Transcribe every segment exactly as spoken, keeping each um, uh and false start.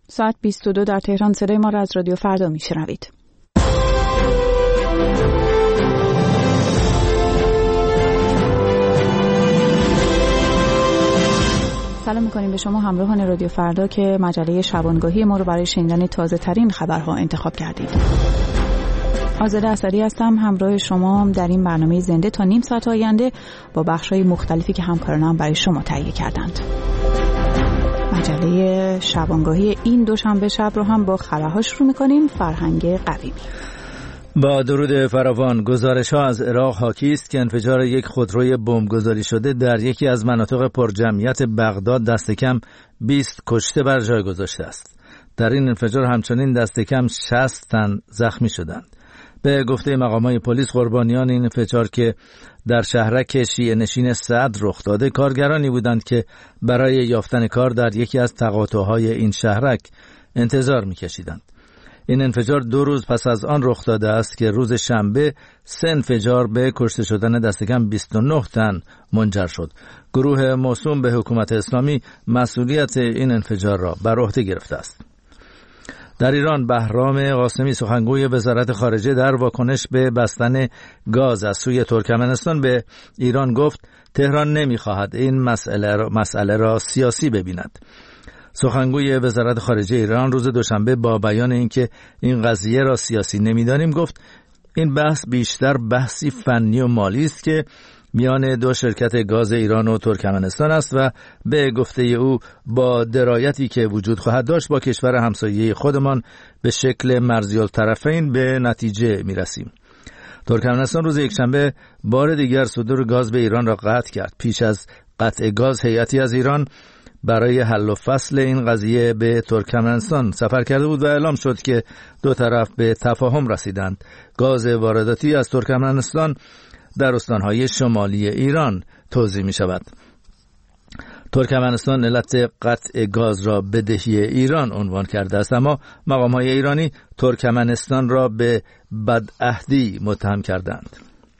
ساعت بیست و دو در تهران. صدای ما را از رادیو فردا میشنوید. سلام میکنیم به شما همراهان رادیو فردا که مجله شبانگاهی ما رو برای شنیدن تازه ترین خبرها انتخاب کردید. آزاده اسدی هستم، همراه شما در این برنامه زنده تا نیم ساعت آینده با بخش‌های مختلفی که همکارانم برای شما تهیه کردند. مجله شبانگاهی این دوشنبه شب رو هم با خبرها شروع می‌کنیم. فرهنگ قویمی. با درود فراوان، گزارش‌ها از عراق حاکی است که انفجار یک خودروی بمبگذاری شده در یکی از مناطق پرجمعیت بغداد دست کم بیست کشته بر جای گذاشته است. در این انفجار همچنین دست کم شصت تن زخمی شدند. به گفته مقامات پلیس، قربانیان این انفجار که در شهرک شیعه نشین سعد رخ داده کارگرانی بودند که برای یافتن کار در یکی از تقاطع‌های این شهرک انتظار می‌کشیدند. این انفجار دو روز پس از آن رخ داده است که روز شنبه سه انفجار به کشته شدن دست کم بیست و نه تن منجر شد. گروه موسوم به حکومت اسلامی مسئولیت این انفجار را بر عهده گرفته است. در ایران، بهرام قاسمی سخنگوی وزارت خارجه در واکنش به بستن گاز از سوی ترکمنستان به ایران گفت تهران نمی‌خواهد این مسئله را, مسئله را سیاسی ببیند. سخنگوی وزارت خارجه ایران روز دوشنبه با بیان اینکه این قضیه را سیاسی نمی‌دانیم گفت این بحث بیشتر بحثی فنی و مالی است که میان دو شرکت گاز ایران و ترکمنستان است و به گفته او با درایتی که وجود خواهد داشت با کشور همسایه خودمان به شکل مرزی‌الطرفین به نتیجه می‌رسیم. ترکمنستان روز یکشنبه بار دیگر صدور گاز به ایران را قطع کرد. پیش از قطع گاز هیئتی از ایران برای حل و فصل این قضیه به ترکمنستان سفر کرده بود و اعلام شد که دو طرف به تفاهم رسیدند. گاز وارداتی از ترکمنستان در استانهای شمالی ایران توزیع می شود. ترکمنستان علت قطع گاز را بدهی ایران عنوان کرده است، اما مقام‌های ایرانی ترکمنستان را به بدعهدی متهم کردند.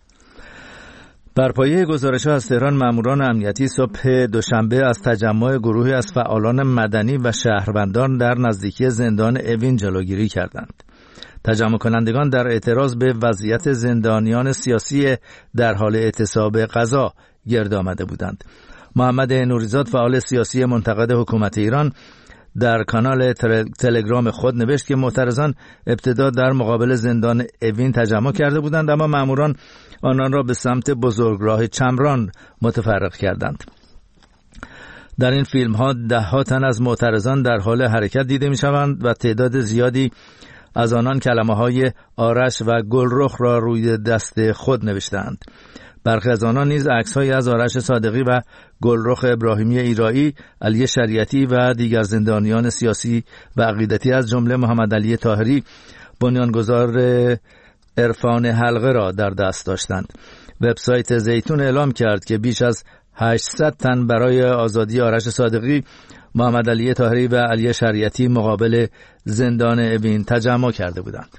بر پایه گزارش‌ها از تهران، ماموران امنیتی صبح دوشنبه از تجمع گروهی از فعالان مدنی و شهروندان در نزدیکی زندان اوین جلوگیری کردند. تجمع کنندگان در اعتراض به وضعیت زندانیان سیاسی در حال اعتصاب قضا گرد آمده بودند. محمد نوریزاد، فعال سیاسی منتقد حکومت ایران، در کانال تلگرام خود نوشت که معترضان ابتدا در مقابل زندان اوین تجمع کرده بودند، اما ماموران آنان را به سمت بزرگراه چمران متفرق کردند. در این فیلم ها ده ها تن از معترضان در حال حرکت دیده می شوند و تعداد زیادی از آنان کلمه های آرش و گلرخ را روی دست خود نوشتند. برخی از آنان نیز عکس‌هایی از آرش صادقی و گلرخ ابراهیمی ایرایی، علی شریعتی و دیگر زندانیان سیاسی و عقیدتی از جمله محمد علی طاهری، بنیانگذار عرفان حلقه را در دست داشتند. وبسایت زیتون اعلام کرد که بیش از هشتصد تن برای آزادی آرش صادقی، محمد علی طاهری و علی شریعتی مقابل زندان اوین تجمع کرده بودند.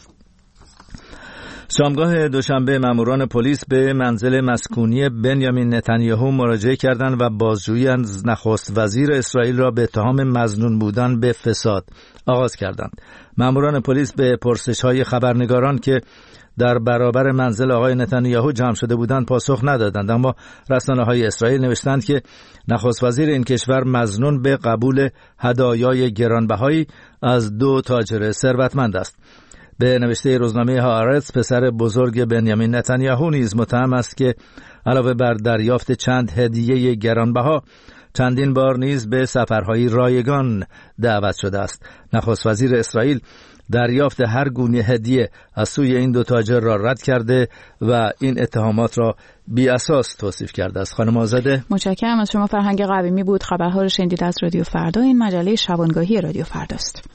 شامگاه دوشنبه ماموران پلیس به منزل مسکونی بنیامین نتانیاهو مراجعه کردند و بازجویی از نخست وزیر اسرائیل را به اتهام مظنون بودن به فساد آغاز کردند. ماموران پلیس به پرسش‌های خبرنگاران که در برابر منزل آقای نتانیاهو جمع شده بودند پاسخ ندادند، اما رسانه‌های اسرائیل نوشتند که نخست وزیر این کشور مظنون به قبول هدایای گرانبهایی از دو تاجر ثروتمند است. به نوشته روزنامه هآرتس، پسر بزرگ بنیامین نتانیاهو نیز متهم است که علاوه بر دریافت چند هدیه گرانبها چندین بار نیز به سفرهای رایگان دعوت شده است. نخست وزیر اسرائیل دریافت هر گونه هدیه از سوی این دو تاجر را رد کرده و این اتهامات را بی اساس توصیف کرده است. خانم آزاده، متشکرم از شما. فرهنگ قویمی بود. خبرها رو شنیدید از رادیو فردا. این مجله شبانگاهی رادیو فرداست.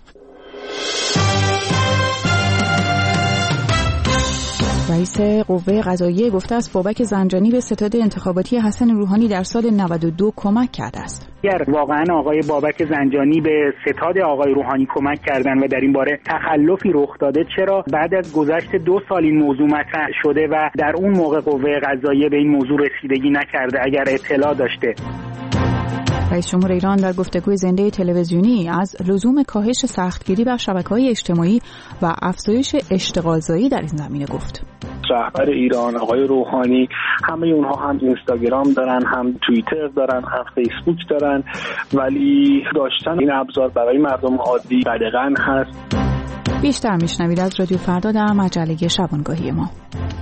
رئیس قوه قضاییه گفته است بابک زنجانی به ستاد انتخاباتی حسن روحانی در سال نود و دو کمک کرده است. اگر واقعا آقای بابک زنجانی به ستاد آقای روحانی کمک کردن و در این باره تخلفی رخ داده، چرا بعد از گذشت دو سال این موضوع مطرح شده و در اون موقع قوه قضاییه به این موضوع رسیدگی نکرده اگر اطلاع داشته؟ رئیس جمهور ایران در گفتگوی زنده تلویزیونی از لزوم کاهش سختگیری بر شبکه‌های اجتماعی و افزایش اشتغالزایی در این زمینه گفت. رهبر ایران آقای روحانی همه اونها هم اینستاگرام دارن، هم توییتر دارن، هم فیسبوک دارن، ولی داشتن این ابزار برای مردم عادی قدغن هست. بیشتر میشنوید از رادیو فردا در مجله شبانگاهی ما.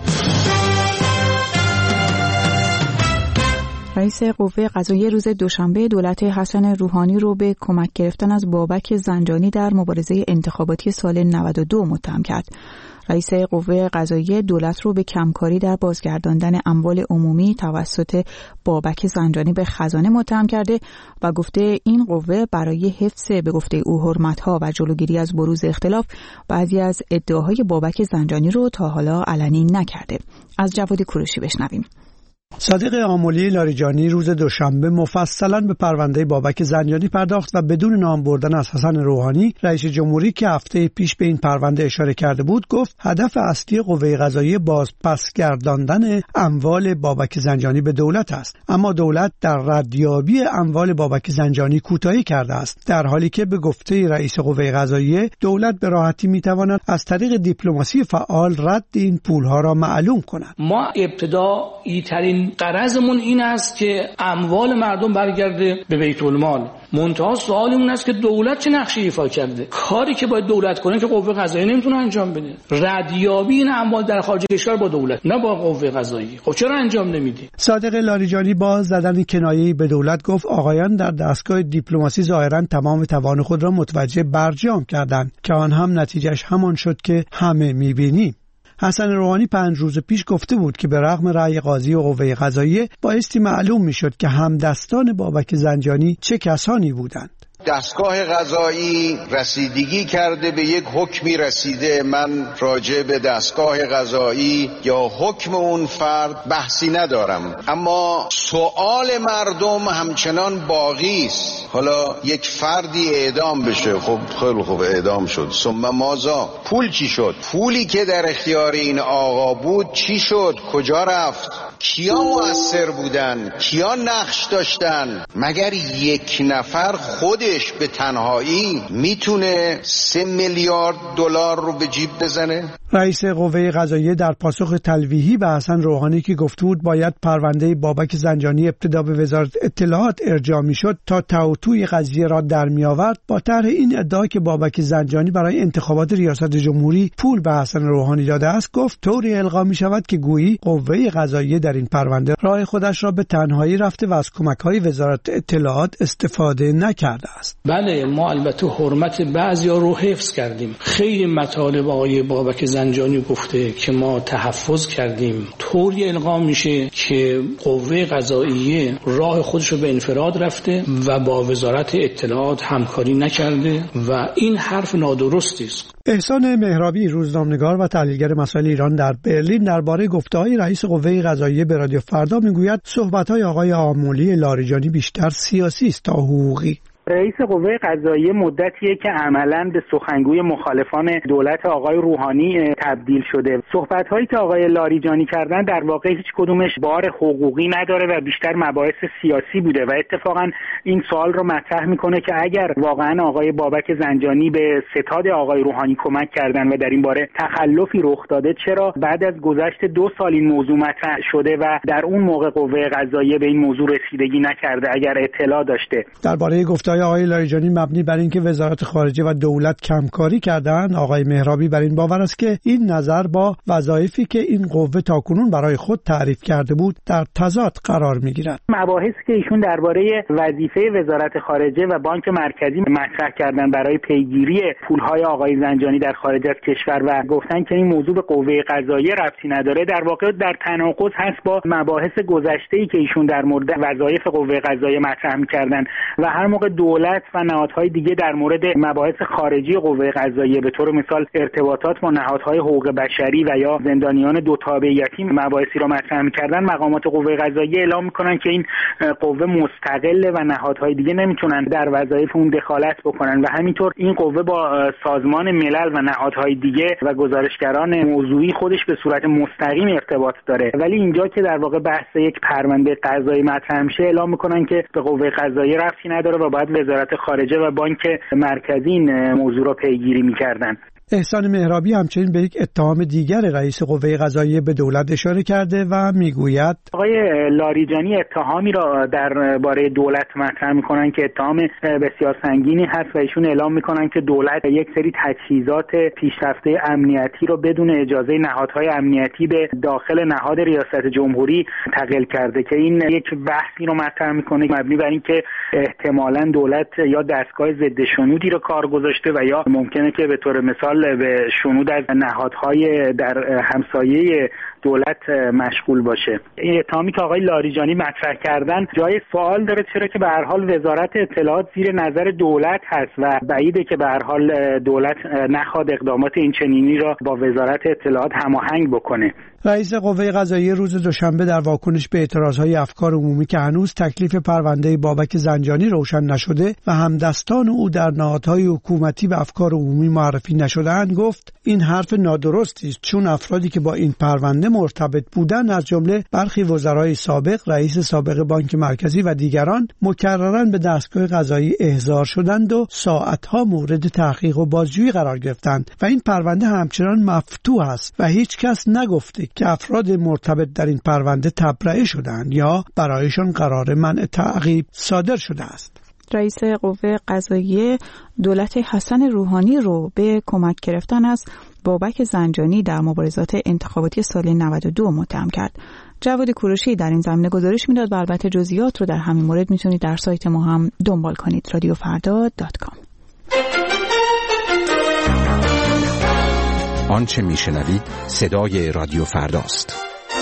رئیس قوه قضاییه روز دوشنبه دولت حسن روحانی رو به کمک گرفتن از بابک زنجانی در مبارزه انتخاباتی سال نود و دو متهم کرد. رئیس قوه قضاییه دولت رو به کمکاری در بازگرداندن اموال عمومی توسط بابک زنجانی به خزانه متهم کرده و گفته این قوه برای حفظ به گفته او حرمت‌ها و جلوگیری از بروز اختلاف بعضی از ادعاهای بابک زنجانی رو تا حالا علنی نکرده. از جواد کوروشی بشنویم. صادق آملی لاریجانی روز دوشنبه مفصلا به پرونده بابک زنجانی پرداخت و بدون نام بردن از حسن روحانی رئیس جمهوری که هفته پیش به این پرونده اشاره کرده بود گفت هدف اصلی قوه قضاییه باز پس گرداندن اموال بابک زنجانی به دولت است، اما دولت در ردیابی اموال بابک زنجانی کوتاهی کرده است، در حالی که به گفته رئیس قوه قضاییه دولت به راحتی میتواند از طریق دیپلماسی فعال رد این پولها را معلوم کند. ما ابتدایی ترین غرضمون این است که اموال مردم برگرده به بیت المال. منتها سوال اون است که دولت چه نقشی ایفا کرده؟ کاری که باید دولت کنه که قوه قضاییه نمیتونه انجام بده. ردیابی این اموال در خارج کشور با دولت، نه با قوه قضاییه. خب چرا انجام نمیدی؟ صادق لاریجانی با زدن کنایه‌ای به دولت گفت آقایان در دستگاه دیپلماسی ظاهرا تمام توان خود را متوجه برجام کردند که آن هم نتیجهش همان شد که همه می‌بینیم. حسن روحانی پنج روز پیش گفته بود که به رغم رأی قاضی و قوه قضاییه بایستی معلوم میشد که همدستان بابک زنجانی چه کسانی بودند. دستگاه قضایی رسیدگی کرده به یک حکمی رسیده. من راجع به دستگاه قضایی یا حکم اون فرد بحثی ندارم، اما سوال مردم همچنان باقی است. حالا یک فردی اعدام بشه، خب خیلی خوب اعدام شد، ثم ماذا؟ پول چی شد؟ پولی که در اختیار این آقا بود چی شد؟ کجا رفت؟ کیا مؤثر بودن؟ کیا نقش داشتن؟ مگر یک نفر خودش به تنهایی میتونه سه میلیارد دلار رو به جیب بزنه؟ رئیس قوه قضاییه در پاسخ تلویحی به حسن روحانی که گفته بود باید پرونده بابک زنجانی ابتدا به وزارت اطلاعات ارجاع میشد تا توی قضیه را در می آورد، با طرح این ادعا که بابک زنجانی برای انتخابات ریاست جمهوری پول به حسن روحانی داده است گفت طوری القا می شود که گویی قوه قضاییه در این پرونده راه خودش را به تنهایی رفته و از کمک‌های وزارت اطلاعات استفاده نکرده است. بله، ما البته حرمت بعضیا رو حفظ کردیم. خیلی مطالب آقای بابک زنجانی گفته که ما تحفظ کردیم. طوری القا میشه که قوه قضاییه راه خودش رو به انفراد رفته و با وزارت اطلاعات همکاری نکرده و این حرف نادرستی است. احسان مهرابی روزنامه‌نگار و تحلیلگر مسائل ایران در برلین درباره گفته‌های رئیس قوه قضاییه به رادیو فردا میگوید صحبت‌های آقای آملی لاریجانی بیشتر سیاسی است تا حقوقی. رئیس قوه قضاییه مدتیه که عملاً به سخنگوی مخالفان دولت آقای روحانی تبدیل شده. صحبت‌هایی که آقای لاریجانی کردن در واقع هیچ کدومش بار حقوقی نداره و بیشتر مباحث سیاسی بوده و اتفاقاً این سوال رو مطرح میکنه که اگر واقعاً آقای بابک زنجانی به ستاد آقای روحانی کمک کردن و در این باره تخلفی رخ داده، چرا بعد از گذشت دو سال این موضوع مطرح شده و در اون موقع قوه قضاییه به این موضوع رسیدگی نکرده اگر اطلاع داشته؟ درباره گفته‌های آقای لاریجانی مبنی بر اینکه وزارت خارجه و دولت کمکاری کردند، آقای مهرابی بر این باور است که این نظر با وظایفی که این قوه تاکنون برای خود تعریف کرده بود در تضاد قرار می‌گیرد. مباحثی که ایشون درباره وظیفه وزارت خارجه و بانک مرکزی مطرح کردن برای پیگیری پول‌های آقای زنجانی در خارج از کشور و گفتن که این موضوع به قوه قضاییه ربطی نداره، در واقع در تناقض هست با مباحث گذشته‌ای که ایشون در مورد وظایف قوه قضاییه مطرح می‌کردن و هر موقع دولت و نهادهای دیگه در مورد مباحث خارجی قوه قضاییه به طور مثال ارتباطات با نهادهای حقوق بشری و یا زندانیان دو تابعیتی مباحثی را مطرح می‌کردن، مقامات قوه قضاییه اعلام می‌کنن که این قوه مستقله و نهادهای دیگه نمیتونن در وظایف اون دخالت بکنن و همینطور این قوه با سازمان ملل و نهادهای دیگه و گزارشگران موضوعی خودش به صورت مستقیم ارتباط داره. ولی اینجا که در واقع بحث یک پرونده قضایی مطرح میشه اعلام میکنن که به قوه قضاییه ربطی نداره و باید وزارت خارجه و بانک مرکزی این موضوع را پیگیری میکردن. احسان مهرابی همچنین به یک اتهام دیگر رئیس قوه قضاییه به دولت اشاره کرده و میگوید آقای لاریجانی اتهامی را درباره دولت مطرح میکنن که اتهام بسیار سنگینی هست و ایشون اعلام میکنن که دولت یک سری تجهیزات پیشرفته امنیتی را بدون اجازه نهادهای امنیتی به داخل نهاد ریاست جمهوری انتقال کرده که این یک بحثی رو مطرح میکنه مبنی بر اینکه احتمالاً دولت یا دستگاه ضد شنودی رو کار گذاشته و یا ممکنه که به طور مثال به شنود از نهادهای در همسایه دولت مشغول باشه. این اتهامی که آقای لاریجانی مطرح کردن جای سوال داره، چرا که به هر حال وزارت اطلاعات زیر نظر دولت هست و بعیده که به هر حال دولت نخواد اقدامات این چنینی را با وزارت اطلاعات هماهنگ بکنه. رئیس قوه قضاییه روز دوشنبه در واکنش به اعتراضهای افکار عمومی که هنوز تکلیف پرونده بابک زنجانی روشن نشده و همدستان او در نهادهای حکومتی به افکار عمومی معرفی نشده‌اند گفت این حرف نادرستی است، چون افرادی که با این پرونده مرتبط بودند از جمله برخی وزرای سابق، رئیس سابق بانک مرکزی و دیگران مکرراً به دستگاه قضایی احضار شدند و ساعتها مورد تحقیق و بازجویی قرار گرفتند و این پرونده همچنان مفتوح است و هیچ کس نگفته که افراد مرتبط در این پرونده تبرئه شدند یا برایشان قرار منع تعقیب صادر شده است. رئیس قوه قضاییه دولت حسن روحانی رو به کمک گرفتن از بابک زنجانی در مبارزات انتخاباتی سال نود و دو متهم کرد. جواد کوروشی در این زمینه گزارش میداد و البته جزئیات رو در همین مورد میتونید در سایت ما هم دنبال کنید رادیو فردا دات کام. آنچه میشنوید صدای رادیو فرداست.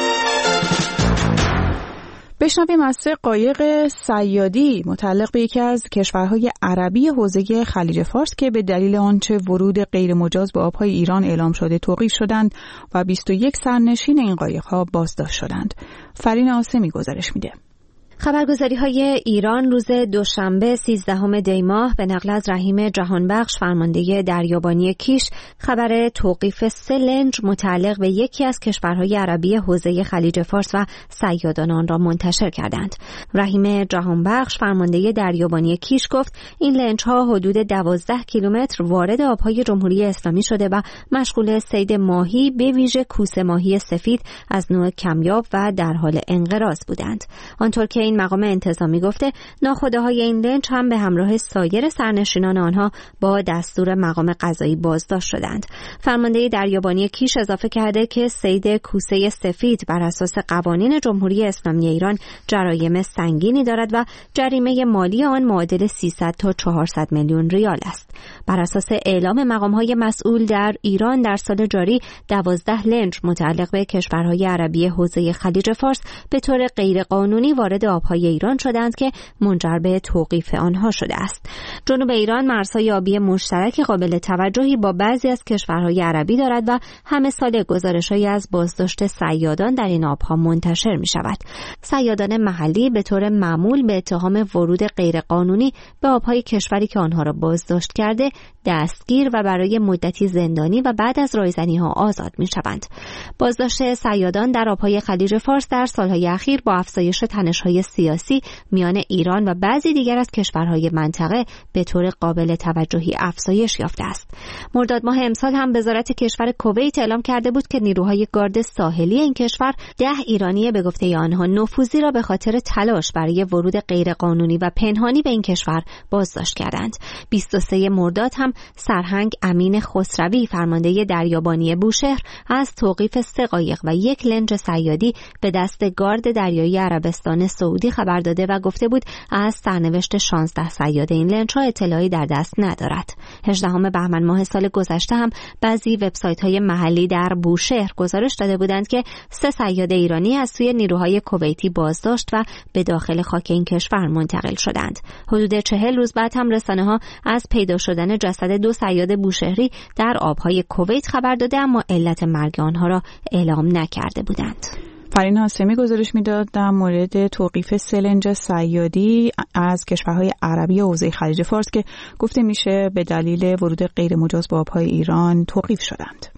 بشنویم از سه قایق صیادی متعلق به یکی از کشورهای عربی حوزه خلیج فارس که به دلیل آنچه ورود غیر مجاز به آبهای ایران اعلام شده توقیف شدند و بیست و یک سرنشین این قایق‌ها بازداشت شدند. فرین عاصمی گزارش میده. خبرگزاری‌های ایران روز دوشنبه سیزدهم دی ماه به نقل از رحیم جهانبخش فرمانده دریابانی کیش خبر توقیف سه لنج متعلق به یکی از کشورهای عربی حوزه خلیج فارس و صیادان آن را منتشر کردند. رحیم جهانبخش فرمانده دریابانی کیش گفت این لنج‌ها حدود دوازده کیلومتر وارد آبهای جمهوری اسلامی شده و مشغول صید ماهی به ویژه کوسه ماهی سفید از نوع کمیاب و در حال انقراض بودند. آنطور که این مقام انتظامی گفته ناخوده‌های این لنج هم به همراه سایر سرنشینان آنها با دستور مقام قضایی بازداشت شدند. فرمانده دریابانی کیش اضافه کرده که صید کوسه سفید بر اساس قوانین جمهوری اسلامی ایران جرایم سنگینی دارد و جریمه مالی آن معادل سیصد تا چهارصد میلیون ریال است. بر اساس اعلام مقام‌های مسئول در ایران در سال جاری دوازده لنج متعلق به کشورهای عربی حوزه خلیج فارس به طور غیرقانونی وارد آبهای ایران شدند که منجر به توقیف آنها شده است. جنوب ایران مرزهای آبی مشترک قابل توجهی با بعضی از کشورهای عربی دارد و همه سال گزارش‌هایی از بازداشت صیادان در این آبها منتشر می شود. صیادان محلی به طور معمول به اتهام ورود غیرقانونی به آبهای کشوری که آنها را بازداشت کرده دستگیر و برای مدتی زندانی و بعد از رایزنی‌ها آزاد می شوند. بازداشت صیادان در آبهای خلیج فارس در سالهای اخیر با افزایش تنش‌های سیاسی میان ایران و بعضی دیگر از کشورهای منطقه به طور قابل توجهی افزایش یافته است. مرداد ماه امسال هم وزارت کشور کویت اعلام کرده بود که نیروهای گارد ساحلی این کشور ده ایرانی به گفته آنها نفوذی را به خاطر تلاش برای ورود غیرقانونی و پنهانی به این کشور بازداشت کردند. بیست و سوم مرداد هم سرهنگ امین خسروی فرمانده دریابانی بوشهر از توقیف سه قایق و یک لنج صیادی به دست گارد دریایی عربستان سعودی سعودی خبر داده و گفته بود از سرنوشت شانزده صیاد این لنچ‌ها اطلاعی در دست ندارد. هجدهم بهمن ماه سال گذشته هم بعضی وبسایت‌های محلی در بوشهر گزارش داده بودند که سه صیاد ایرانی از سوی نیروهای کویتی بازداشت و به داخل خاک این کشور منتقل شدند. حدود چهل روز بعد هم رسانه‌ها از پیدا شدن جسد دو صیاد بوشهری در آبهای کویت خبر داده، اما علت مرگ آنها را اعلام نکرده بودند. فرین هاشمی گزارش میداد در مورد توقیف سه لنج صیادی از کشورهای عربی حوزه خلیج فارس که گفته میشه به دلیل ورود غیر مجاز به آبهای ایران توقیف شدند.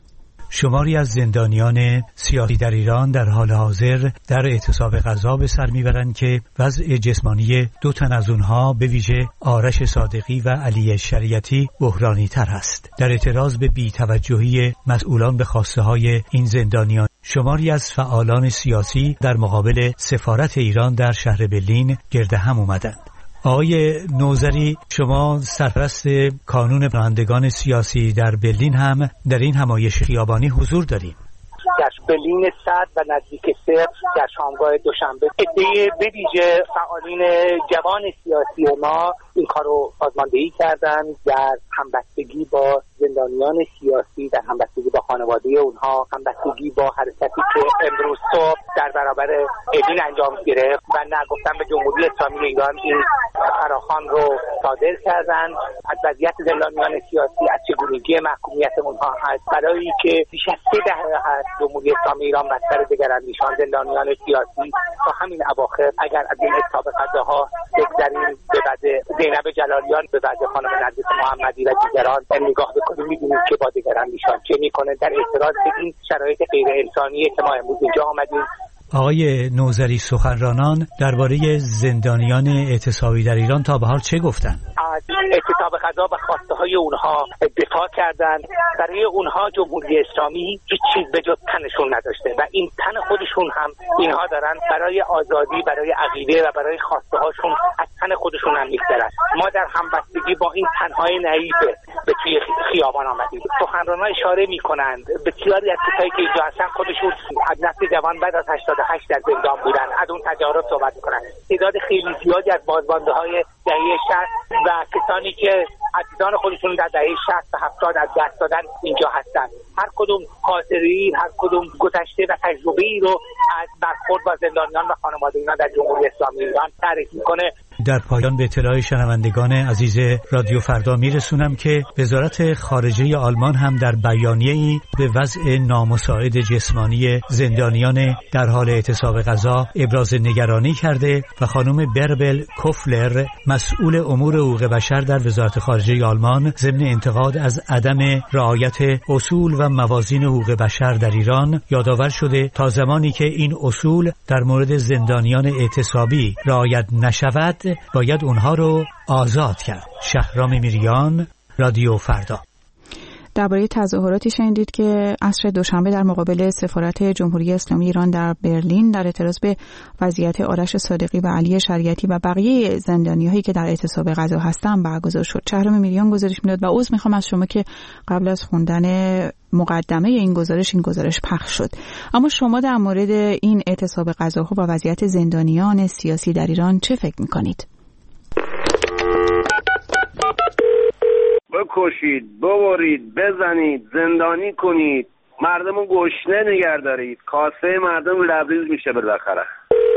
شماری از زندانیان سیاسی در ایران در حال حاضر در اعتصاب غذا به سر میبرند که وضع جسمانی دو تن از اونها به ویژه آرش صادقی و علی شریعتی بحرانی تر است. در اعتراض به بی‌توجهی مسئولان به خواسته های این زندانیان، شماری از فعالان سیاسی در مقابل سفارت ایران در شهر برلین گرد هم اومدند. آقای نوذری، شما سرپرست کانون رانندگان سیاسی در برلین هم در این همایش خیابانی حضور دارید. در برلین صد و نزدیک صفر در شامگاه دوشنبه عده به ویژه فعالین جوان سیاسی ما این کار رو سازماندهی کردن در همبستگی با زندانیان سیاسی، در همبستگی با خانواده اونها، همبستگی با حرکتی که امروز صبح در برابر اوین انجام گرفت و نگفتن به جمهوری اسلامی ایران این فراخوان رو صادر کردن از وضعیت زندانیان سیاسی، از چگونگی محکومیت اونها هست، برای که بیش از سه دهه هست جمهوری اسلامی ایران بستر دگراندیشان زندانیان سیاسی تا همین اواخر اگر از این اعتصاب غذاها بگذریم به وضع زینب جلالیان، به وضع خانم نرگس محمدی و دیگران نگاه بکنیم می‌بینیم که با دگراندیشان چه می‌کنه در اعتراض به این شرایط غیر انسانی که ما امروز اینجا آمدیم. آقای نوذری، سخنرانان درباره زندانیان اعتصابی در ایران تا به حال چه گفتن؟ از اعتصاب غذا و خواسته های اونها دفاع کردن. برای اونها جمهوری اسلامی هیچ چیز به جز تنشون نداشته و این تن خودشون هم اینها دارن برای آزادی، برای عقیده و برای خواسته هاشون از تن خودشون هم میگذرن. ما در همبستگی با این تنهای نعیف به توی خیابان آمدیم. سخنرانان اشاره میکنند بسیاری از کسایی که اینجا هستن خودشون از نسل جوان بعد از هشتاد و هشت در زندان بودن، از اون تجارب صحبت میکنن. تعداد خیلی زیادی از بازمانده های دهه شصت و کسانی که عزیزان خودشون در دهه شصت و هفتاد از دست دادن اینجا هستن. هر کدوم خاطری، هر کدوم گذشته و تجربه‌ای رو از برخورد با زندانیان و خانواده اینا در جمهوری اسلامی ایران تعریف میکنه. در پایان به اطلاع شنوندگان عزیز رادیو فردا میرسونم که وزارت خارجه آلمان هم در بیانیه‌ای به وضع نامساعد جسمانی زندانیان در حال اعتصاب غذا ابراز نگرانی کرده و خانم بربل کوفلر، مسئول امور حقوق بشر در وزارت خارجه آلمان، ضمن انتقاد از عدم رعایت اصول و موازین حقوق بشر در ایران یادآور شده تا زمانی که این اصول در مورد زندانیان اعتصابی رعایت نشود باید اونها رو آزاد کرد. شهرام میریان، رادیو فردا. درباره تظاهراتی شنیدید که عصر دوشنبه در مقابل سفارت جمهوری اسلامی ایران در برلین در اعتراض به وضعیت آرش صادقی و علی شریعتی و بقیه زندانی‌هایی که در اعتصاب غذا هستند برگزار شد. شهرام میریان گزارش میداد و عذر میخوام از شما که قبل از خوندن مقدمه این گزارش این گزارش پخش شد. اما شما در مورد این اعتصاب غذاها و وضعیت زندانیان سیاسی در ایران چه فکر میکنید؟ بکشید، ببرید، بزنید، زندانی کنید، مردمو گشنه نگه دارید، کاسه مردم لبریز میشه بالاخره.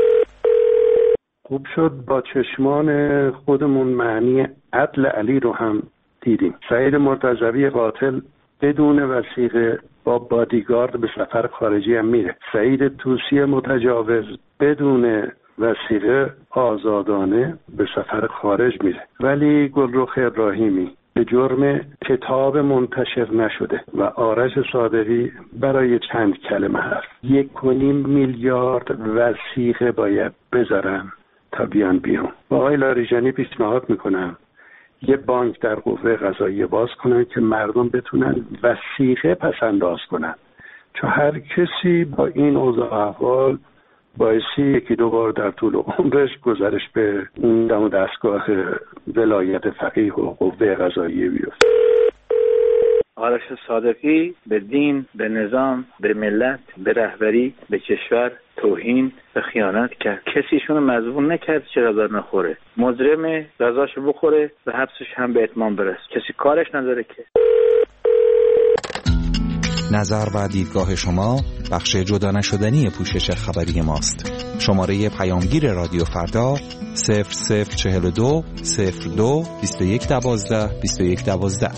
خوب شد با چشمان خودمون معنی عدل علی رو هم دیدیم. سعید مرتضوی قاتل بدون وثیقه با بادیگارد به سفر خارجی هم میره. سعید طوسی متجاوز بدون وثیقه آزادانه به سفر خارج میره. ولی گلرخ ابراهیمی به جرم کتاب منتشر نشده و آرش صادقی برای چند کلمه حرف یک و نیم میلیارد وثیقه باید بذارن تا بیان بیرون. با آقای لاریجانی پیشنهاد میکنم یه بانک در قوه قضاییه باز کنن که مردم بتونن وثیقه پس انداز کنن، چون هر کسی با این اوضاع احوال باعثی یکی دو بار در طول عمرش گزارش به اون دم و دستگاه ولایت فقیه و قوه قضاییه بیفته. آرش صادقی به دین، به نظام، به ملت، به رهبری، به کشور توهین و خیانت کرد. کسی ایشونو مظلوم نکرد چه غذا نخوره. مجرم غذاشو بخوره و حبسش هم به اتمام برسه. کسی کارش نداره که. نظر و دیدگاه شما بخش جدا نشدنی پوشش خبری ماست. شماره پیامگیر رادیو فردا صفر صفر چهل و دو صفر دو بیست و یک دوازده بیست و یک دوازده.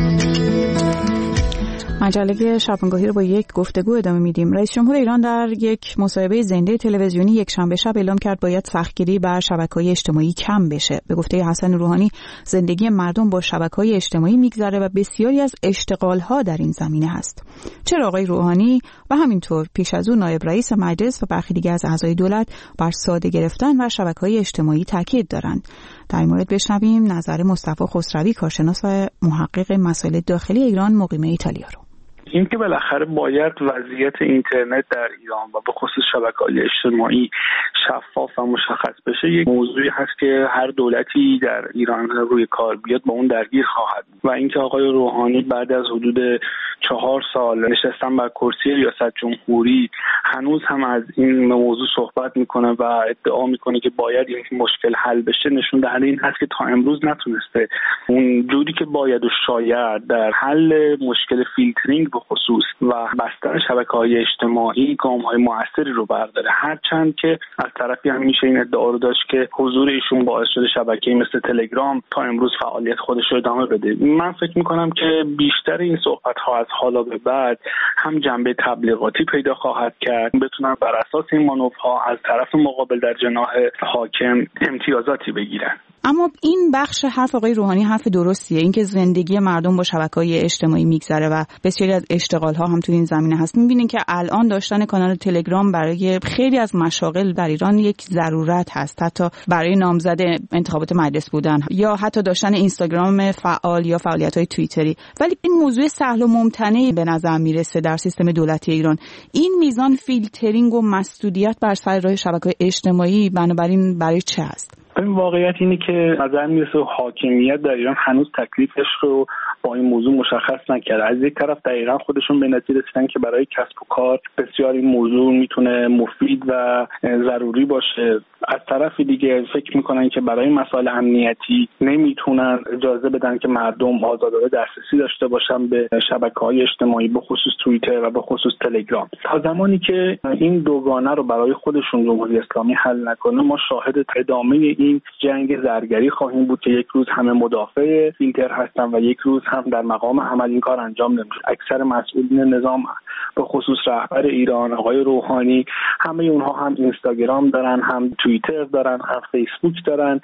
مجله شبانگاهی رو با یک گفتگو ادامه میدیم. رئیس جمهور ایران در یک مصاحبه زنده تلویزیونی یک شنبه شب اعلام کرد باید سختگیری بر شبکه‌های اجتماعی کم بشه. به گفته حسن روحانی زندگی مردم با شبکه‌های اجتماعی میگذره و بسیاری از اشتغال‌ها در این زمینه هست. چرا آقای روحانی و همینطور پیش از او نایب رئیس مجلس و برخی دیگر از اعضای دولت بر ساده گرفتن و شبکه‌های اجتماعی تاکید دارند؟ در این مورد بشنویم نظر مصطفی خسروی، کارشناس و محقق مسائل داخلی ایران مقیم ایتالیا رو. این که بالاخره باید وضعیت اینترنت در ایران و به خصوص شبکه‌های اجتماعی شفاف و مشخص بشه یک موضوعی هست که هر دولتی در ایران روی کار بیاد با اون درگیر خواهد و اینکه آقای روحانی بعد از حدود چهار سال نشستن بر کرسی ریاست جمهوری هنوز هم از این موضوع صحبت میکنه و ادعا میکنه که باید این مشکل حل بشه نشون دهنده این هست که تا امروز نتونسته اون جوری که باید و شاید در حل مشکل فیلترینگ خصوص و بستر شبکه‌های اجتماعی گام‌های موثری رو برداره. هرچند که از طرفی هم میشه این ادعا رو داشت که حضور ایشون باعث شده شبکه‌ای مثل تلگرام تا امروز فعالیت خودش رو ادامه بده. من فکر می‌کنم که بیشتر این صحبت‌ها از حالا به بعد هم جنبه تبلیغاتی پیدا خواهد کرد، بتونن بر اساس این مانورها از طرف مقابل در جناح حاکم امتیازاتی بگیرن. اما این بخش حرف آقای روحانی حرف درستیه، اینکه زندگی مردم با شبکه‌های اجتماعی میگذره و بسیاری از اشتغال‌ها هم تو این زمینه هست. می‌بینین که الان داشتن کانال تلگرام برای خیلی از مشاغل در ایران یک ضرورت هست، حتی برای نامزد انتخابات مجلس بودن یا حتی داشتن اینستاگرام فعال یا فعالیت‌های توییتری. ولی این موضوع سهل و ممتنعی به نظر میرسه در سیستم دولتی ایران. این میزان فیلترینگ و مسدودیت بر سر راه شبکه‌های اجتماعی بنابراین برای چه است؟ این واقعیت اینه که نظر میرسه حاکمیت در ایران هنوز تکلیفش رو با این موضوع مشخص نکرده. از یک طرف دقیقاً خودشون به نتیجه رسیدن که برای کسب و کار بسیار این موضوع میتونه مفید و ضروری باشه. از طرف دیگه فکر میکنن که برای مسائل امنیتی نمیتونن اجازه بدن که مردم آزادانه دسترسی داشته باشن به شبکه‌های اجتماعی به خصوص توییتر و به خصوص تلگرام. تا زمانی که این دوگانه رو برای خودشون جمهوری اسلامی حل نکنه ما شاهد ادامه این جنگ زرگری خواهیم بود که یک روز همه مدافع فیلتر هستن و یک روز هم در مقام عمل این کار انجام نمیشه. اکثر مسئولین نظام به خصوص رهبر ایران آقای روحانی همه اونها هم اینستاگرام دارن، هم توییتر دارن، هم فیسبوک دارن،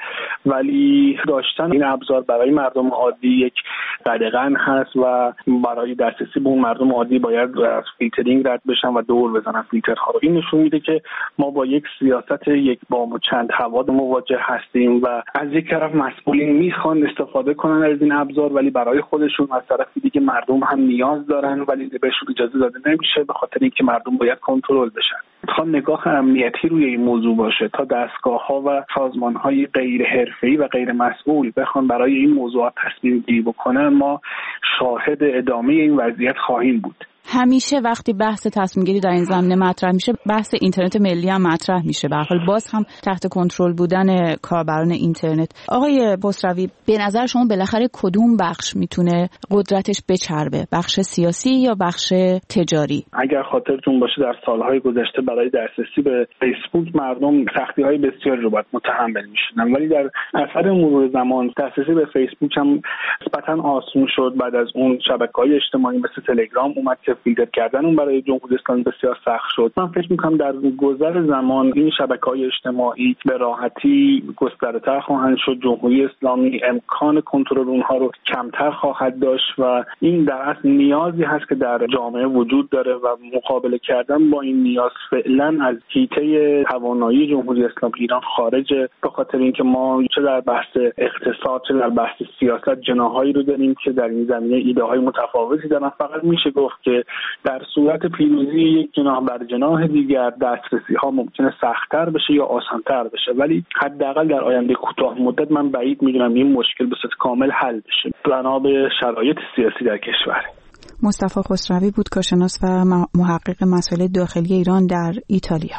ولی داشتن این ابزار برای مردم عادی یک قدغن هست و برای دسترسی به اون مردم عادی باید از فیلترینگ رد بشن و دور بزنن فیلترها رو. این نشون میده که ما با یک سیاست یک بام و چند هوا مواجه هستیم و از یک طرف مسئولین میخوان استفاده کنن از این ابزار ولی برای خودشون، از طرف دیگه مردم هم نیاز دارن ولی بهشون اجازه داده نمیشه به خاطر اینکه مردم باید کنترل بشن. تا نگاه امنیتی روی این موضوع باشه، تا دستگاه‌ها و سازمان‌های غیر حرفه‌ای و غیر مسئول بخوان برای این موضوعات تصمیم گیری بکنن، ما شاهد ادامه این وضعیت خواهیم بود. همیشه وقتی بحث تصمیم گیری در این زمینه مطرح میشه بحث اینترنت ملی هم مطرح میشه. به هر حال باز هم تحت کنترل بودن کاربران اینترنت. آقای خسروی به نظر شما بالاخره کدوم بخش میتونه قدرتش بچربه؟ بخش سیاسی یا بخش تجاری؟ اگر خاطرتون باشه در سالهای گذشته برای دسترسی به فیسبوک مردم سختی‌های بسیاری رو باید متحمل میشدن ولی در اثر مرور زمان دسترسی به فیسبوک هم نسبتاً آسون شد. بعد از اون شبکه‌های اجتماعی مثل تلگرام اومد که فیلتر کردن اون برای جمهوری اسلامی بسیار سخت شد. من فکر می‌کنم در گذر زمان این شبکه‌های اجتماعی به راحتی گسترده‌تر خواهند شد. جمهوری اسلامی امکان کنترل اونها رو کمتر خواهد داشت و این در اصل نیازی هست که در جامعه وجود داره و مقابله کردن با این نیاز فعلا از حیطه توانایی جمهوری اسلامی ایران خارجه، به خاطر اینکه ما چه در بحث اقتصاد چه در بحث سیاست جناحایی رو داریم که در این زمینه ایده‌های متفاوتی دارن. فقط میشه گفت که در صورت پیروزی یک جناح بر جناح دیگر دسترسی ها ممکنه سخت‌تر بشه یا آسان‌تر بشه ولی حداقل در آینده کوتاه مدت من بعید میدونم این مشکل به صورت کامل حل بشه بنا به شرایط سیاسی در کشور. مصطفی خسروی بود، کارشناس و محقق مسائل داخلی ایران در ایتالیا.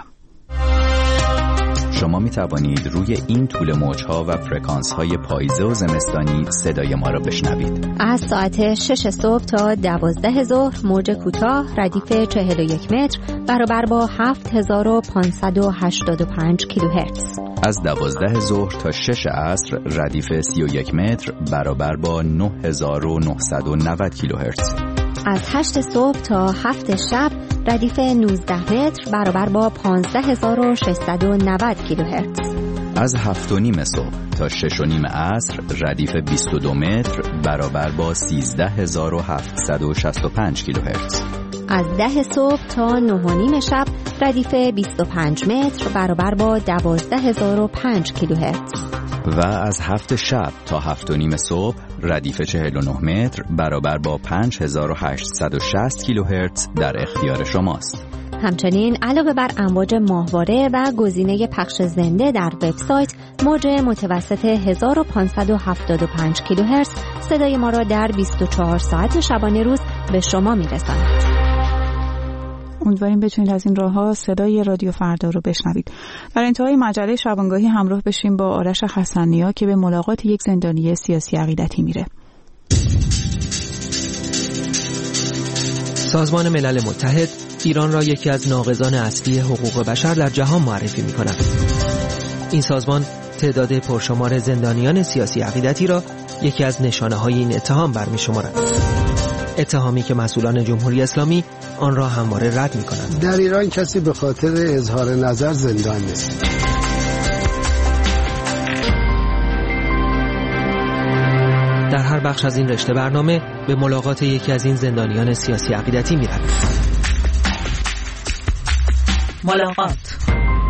شما می توانید روی این طول موج‌ها و فرکانس‌های پاییزه و زمستانی صدای ما را بشنوید. از ساعت شش صبح تا دوازده ظهر موج کوتاه ردیف چهل و یک متر برابر با هفت هزار و پانصد و هشتاد و پنج کیلوهرتز. از دوازده ظهر تا شش عصر ردیف سی و یک متر برابر با نه هزار و نهصد و نود کیلوهرتز. از هشت صبح تا هفت شب ردیف نوزده متر برابر با پانزده هزار و ششصد و نود کیلوهرتز. از هفت و نیم صبح تا شش و نیم عصر ردیف بیست و دو متر برابر با سیزده هزار و هفتصد و شصت و پنج کیلوهرتز. از ده صبح تا نه و نیم شب ردیف بیست و پنج متر برابر با دوازده هزار و پنج کیلوهرتز. و از هفت شب تا هفت و نیم صبح ردیف چهل و نه متر برابر با پنج هزار و هشتصد و شصت کیلوهرتز در اختیار شماست. همچنین علاوه بر امواج ماهواره و گزینه پخش زنده در وبسایت، موج متوسط هزار و پانصد و هفتاد و پنج کیلوهرتز صدای ما را در بیست و چهار ساعت شبانه روز به شما میرساند. امیدواریم بتونید از این راه‌ها صدای رادیو فردا رو بشنوید. در انتهای مجله شبانگاهی همراه بشیم با آرش حسن‌نیا که به ملاقات یک زندانی سیاسی عقیدتی میره. سازمان ملل متحد ایران را یکی از ناقضان اصلی حقوق بشر در جهان معرفی می‌کند. این سازمان تعداد پرشمار زندانیان سیاسی عقیدتی را یکی از نشانه‌های این اتهام برمی‌شمارد. اتهامی که مسئولان جمهوری اسلامی آن را همواره رد می‌کنند. در ایران کسی به خاطر اظهار نظر زندان نیست. در هر بخش از این رشته برنامه به ملاقات یکی از این زندانیان سیاسی عقیدتی می‌رویم. ملاقات.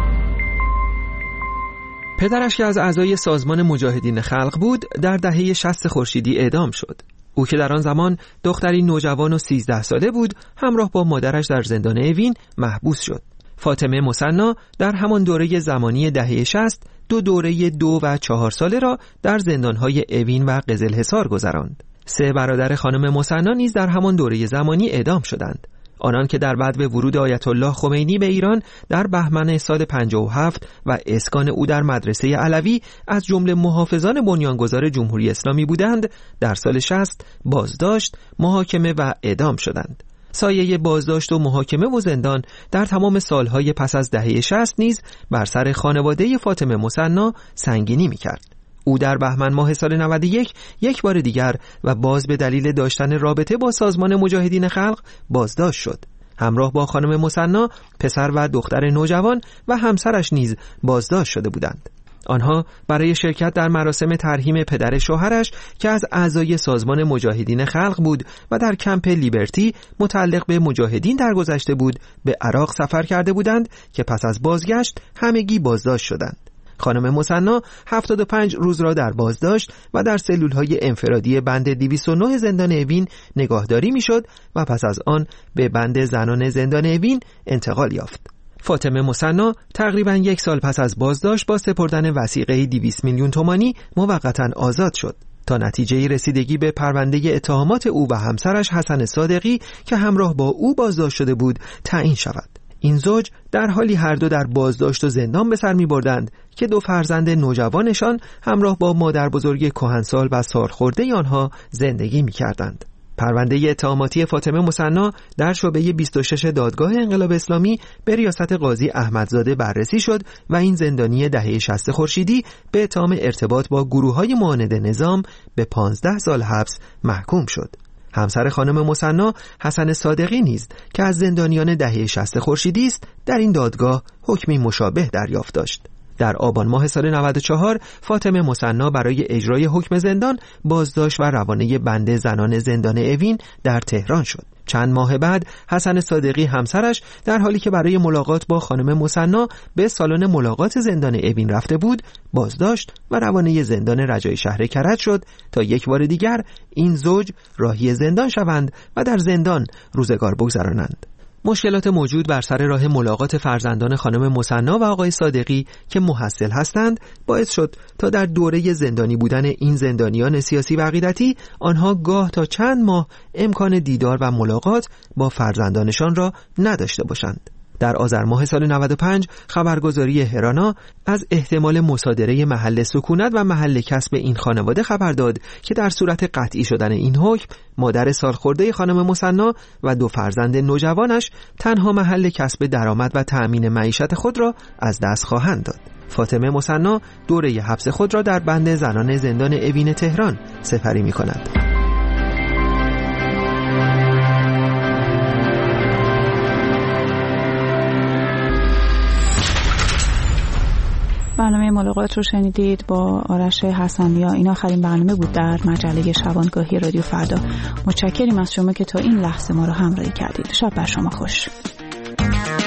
پدرش که از اعضای سازمان مجاهدین خلق بود در دهه شصت خورشیدی اعدام شد. او که در آن زمان دختری نوجوان و سیزده ساله بود همراه با مادرش در زندان اوین محبوس شد. فاطمه مثنی در همان دوره زمانی دهه شصت دو دوره دو و چهار ساله را در زندانهای اوین و قزلحصار گذراند. سه برادر خانم مثنی نیز در همان دوره زمانی اعدام شدند. آنان که در بعد به ورود آیت الله خمینی به ایران در بهمن سال پنجاه و هفت و اسکان او در مدرسه علوی از جمله محافظان بنیانگذار جمهوری اسلامی بودند، در سال شصت بازداشت، محاکمه و اعدام شدند. سایه بازداشت و محاکمه و زندان در تمام سالهای پس از دهه شصت نیز بر سر خانواده فاطمه مثنی سنگینی می‌کرد. او در بهمن ماه سال نود و یک یک بار دیگر و باز به دلیل داشتن رابطه با سازمان مجاهدین خلق بازداشت شد. همراه با خانم مثنی پسر و دختر نوجوان و همسرش نیز بازداشت شده بودند. آنها برای شرکت در مراسم ترحیم پدر شوهرش که از اعضای سازمان مجاهدین خلق بود و در کمپ لیبرتی متعلق به مجاهدین درگذشته بود به عراق سفر کرده بودند که پس از بازگشت همگی بازداشت شدند. خانم مثنی هفتاد و پنج روز را در بازداشت و در سلول‌های انفرادی بند دویست و نه زندان اوین نگاهداری می‌شد و پس از آن به بند زنان زندان اوین انتقال یافت. فاطمه مثنی تقریباً یک سال پس از بازداشت با سپردن وثیقه دویست میلیون تومانی موقتاً آزاد شد تا نتیجه رسیدگی به پرونده اتهامات او و همسرش حسن صادقی که همراه با او بازداشت شده بود تعیین شود. این زوج در حالی هر دو در بازداشت و زندان به سر می بردند که دو فرزند نوجوانشان همراه با مادر بزرگ کهنسال و سالخورده آنها زندگی می کردند. پرونده اتهاماتی فاطمه مثنی در شعبه بیست و شش دادگاه انقلاب اسلامی به ریاست قاضی احمدزاده بررسی شد و این زندانی دهه شصت خورشیدی به اتهام ارتباط با گروه‌های معاند نظام به پانزده سال حبس محکوم شد. همسر خانم مثنی حسن صادقی نیز که از زندانیان دهه شصت خورشیدی است در این دادگاه حکمی مشابه دریافت داشت. در آبان ماه سال نود و چهار فاطمه مثنی برای اجرای حکم زندان بازداشت و روانه بند زنان زندان اوین در تهران شد. چند ماه بعد حسن صادقی همسرش در حالی که برای ملاقات با خانم مثنی به سالن ملاقات زندان اوین رفته بود بازداشت و روانه زندان رجای شهر کرج شد تا یک بار دیگر این زوج راهی زندان شوند و در زندان روزگار بگذرانند. مشکلات موجود بر سر راه ملاقات فرزندان خانم مثنا و آقای صادقی که محصل هستند باعث شد تا در دوره زندانی بودن این زندانیان سیاسی و عقیدتی آنها گاه تا چند ماه امکان دیدار و ملاقات با فرزندانشان را نداشته باشند. در آذر ماه سال نود و پنج خبرگزاری هرانا از احتمال مصادره محل سکونت و محل کسب این خانواده خبر داد که در صورت قطعی شدن این حکم مادر سالخورده خانم مثنا و دو فرزند نوجوانش تنها محل کسب درآمد و تأمین معیشت خود را از دست خواهند داد. فاطمه مثنا دوره حبس خود را در بند زنان زندان اوین تهران سپری می کند. برنامه ملاقات رو شنیدید با آرش حسنیا. این آخرین برنامه بود در مجله شبانگاهی رادیو فردا. متشکریم از شما که تا این لحظه ما رو همراهی کردید. شب بر شما خوش.